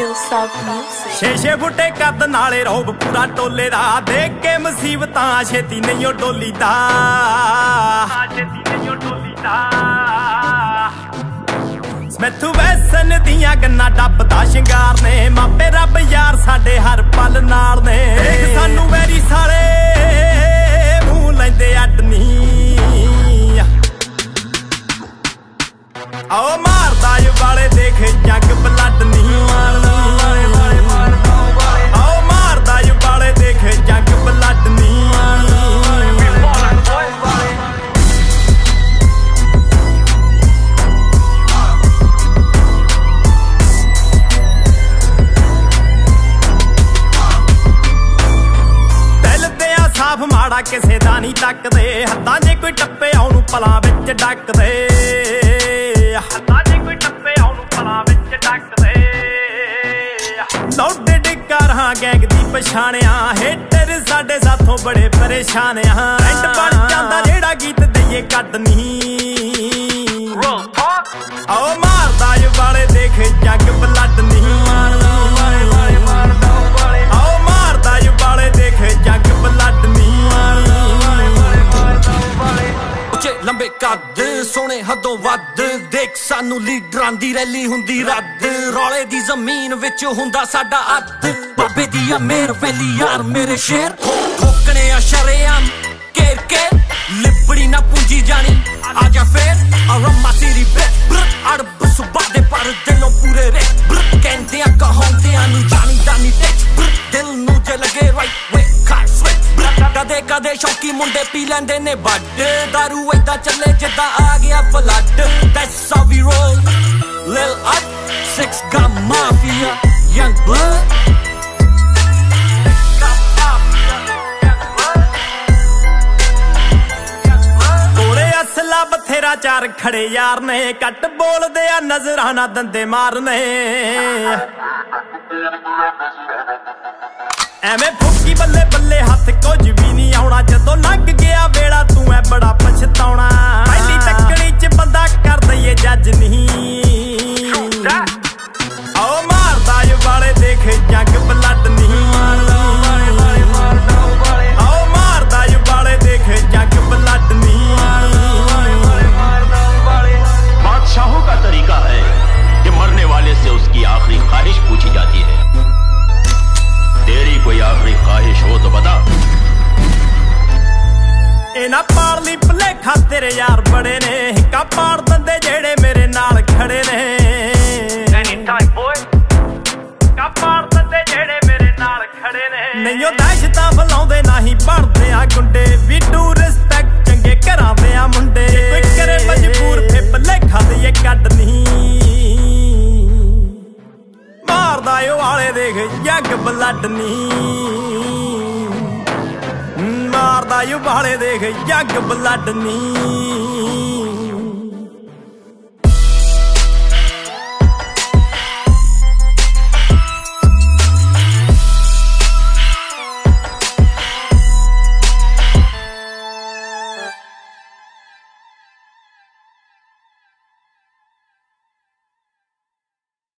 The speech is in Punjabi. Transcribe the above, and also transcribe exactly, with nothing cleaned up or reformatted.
ਛੇ ਛੇ ਫੁੱਟੇ ਕੱਦ ਨਾਲੇ ਰੋਬ ਪੂਰਾ ਟੋਲੇ ਦਾ, ਦੇਖ ਕੇ ਮੁਸੀਬਤਾਂ ਛੇਤੀ ਨਹੀਂ ਉਹ ਡੋਲੀਦਾ, ਛੇਤੀ ਨਹੀਂ ਉਹ ਡੋਲੀਦਾ। ਮੈਥੂ ਵੈਸਨ ਦੀਆਂ ਗੰਨਾ ਡੱਬਦਾ ਸ਼ਿੰਗਾਰ ਨੇ, ਮਾਪੇ ਰੱਬ ਯਾਰ ਸਾਡੇ ਹਰ ਪਲ ਨਾਲ ਨੇ। ਦੇਖ ਸਾਨੂੰ ਵੈਰੀ ਸਾਲੇ ਮੂੰਹ ਲੈਂਦੇ ਅੱਡ ਨੀ, ਆਓ ਮਾਰਦਾ ਏ ਵਾਲੇ ਦੇਖ ਜੱਗ ਬਲੱਡ ਨੀ, ਆਓ ਮਾਰਦਾ ਏ ਵਾਲੇ ਦੇਖ ਜੱਗ ਬਲੱਡ ਨੀ। ਮਾੜਾ ਕਿਸੇ ਦਾ ਨਹੀਂ ਤੱਕਦੇ, ਹੱਦਾਂ ਜੇ ਕੋਈ ਟੱਪੇ ਆਉਣੂ ਪਲਾਂ ਵਿੱਚ ਡੱਕਦੇ, ਹੱਦਾਂ ਜੇ ਕੋਈ ਟੱਪੇ ਆਉਣੂ ਪਲਾਂ ਵਿੱਚ ਡੱਕਦੇ। ਲੌਡੇ ਡਿੱਕਾ ਰਹਾਂ ਗੈਂਗ ਦੀ ਪਛਾਣਿਆ, ਹੇਟਰ ਸਾਡੇ ਸਾਥੋਂ ਬੜੇ ਪਰੇਸ਼ਾਨ ਆ। ਐਂਡ ਬਣ ਜਾਂਦਾ ਜਿਹੜਾ ਗੀਤ ਦਈਏ ਕੱਢ ਨਹੀਂ, ਆਓ ਮਾਰਦਾ ਏ ਵਾਲੇ ਦੇਖ ਜੱਗ ਬਲੱਡ ਨਹੀਂ, ਆਓ ਮਾਰਦਾ ਏ ਵਾਲੇ ਦੇਖ ਜੱਗ ਬਲੱਡ ਨਹੀਂ। ਉੱਚੇ ਲੰਬੇ ਕੱਦ ਸੋਹਣੇ ਹੱਦੋਂ ਵੱਧ, ਦੇਖ ਸਾਨੂੰ ਲੀਡਰਾਂ ਦੀ ਰੈਲੀ ਹੁੰਦੀ ਰੱਦ, ਰੌਲੇ ਦੀ ਜ਼ਮੀਨ ਵਿੱਚ ਹੁੰਦਾ ਸਾਡਾ ਅੱਧ। ਬਾਬੇ ਦੀ ਆ ਮੇਰ ਵੈਲੀ ਯਾਰ ਮੇਰੇ ਸ਼ੇਰ, ਠੋਕਣੇ ਆ ਸ਼ਰੇਆਮ ਕੇਰ ਕੇ, ਲਿਬੜੀ ਨਾ ਪੂੰਜੀ ਜਾਣੀ ਆਜਾ ਫੇਰ। ਅਰਮਾ ਸੀਰੀ ਬੇ ਅੜਬ ਸੁਬਾ ਦੇ ਪਰ ਦਿਲੋਂ ਪੂਰੇ ਰੇ, ਕਹਿੰਦੇ ਆ ਕਹਾਉਂਦਿਆਂ ਨੂੰ ਜਾਣੀ ਦਾਨੀ ਟੇਚ, ਦਿਲ ਨੂੰ ਜੇ ਲਗੇ ਰਾਈਟ ਵੇ ਖਾਈ ਸਵਿਚ। ਕਦੇ ਕਦੇ ਸ਼ੌਕੀ ਮੁੰਡੇ ਪੀ ਲੈਂਦੇ ਨੇ ਵੱਡ, ਦਾਰੂ ਏਦਾਂ ਚੱਲੇ ਜਿੱਦਾਂ ਆ ਗਿਆ flood. That's how we roll, Lil Ut, Six got mafia, young blood। ਕੋਲੇ ਅਸਲਾ ਬਥੇਰਾ ਚਾਰ ਖੜੇ ਯਾਰ ਨੇ, ਕੱਟ ਬੋਲਦੇ ਆ ਨਜ਼ਰਾਂ ਨਾ ਦੰਦੇ ਮਾਰਨੇ। ਐਵੇਂ ਫੁੱਕੀ ਬੱਲੇ ਬੱਲੇ ਹੱਥ ਕੁਝ ਵੀ ਨਹੀਂ ਆਉਣਾ, ਜਦੋਂ ਲੰਘ ਗਿਆ ਵੇਲਾ ਤੂੰ ਐ ਬੜਾ ਪਛਤਾਉਣਾ। ਪਹਿਲੀ ਤੱਕੜੀ ਚ ਬੰਦਾ ਕਰ ਦਈਏ ਜੱਜ ਨਹੀਂ, ਆਓ ਮਾਰਦਾ ਏ ਵਾਲੇ ਦੇਖ ਜੱਗ ਬਲੱਡ ਨਹੀਂ, ਆਓ ਮਾਰਦਾ ਏ ਵਾਲੇ ਦੇਖ ਜੱਗ ਬਲੱਡ ਨਹੀਂ। बादशाहों का तरीका है कि मरने वाले से उसकी आखिरी ख्वाहिश पूछी जाती है। तेरी कोई आखिरी ख्वाहिश हो तो बता। ਇਹ ਨਾ ਪਾੜ ਲਈ ਭੁਲੇਖਾ ਤੇਰੇ ਯਾਰ ਬੜੇ ਨੇ, ਹਿੱਕਾ ਪਾੜ ਦਿੰਦੇ ਜਿਹੜੇ ਮੇਰੇ ਨਾਲ ਖੜੇ ਨੇ। Anytime boy, ਹਿੱਕਾ ਪਾੜ ਦਿੰਦੇ ਜਿਹੜੇ ਮੇਰੇ ਨਾਲ ਖੜੇ ਨੇ। ਨਹੀਂ ਉਹ ਦਹਿਸ਼ਤਾਂ ਫਲਾਉਂਦੇ ਨਾ ਹੀ ਬਣਦੇ ਆ ਗੁੰਡੇ, ਵੀ ਡੂ ਰਿਸਪੈਕਟ ਚੰਗੇ ਘਰਾਂ ਦੇ ਆ ਮੁੰਡੇ। ਕੋਈ ਕਰੇ ਮਜਬੂਰ ਫੇ ਭੁਲੇਖਾ ਦਈਏ ਕੱਢ ਨਹੀਂ, ਮਾਰਦਾ ਏ ਵਾਲੇ ਦੇਖ ਜੱਗ ਬਲੱਡ ਨਹੀਂ, ਮਾਰਦਾ ਏ ਵਾਲੇ ਦੇਖ ਜੱਗ ਬਲੱਡ ਨਹੀਂ।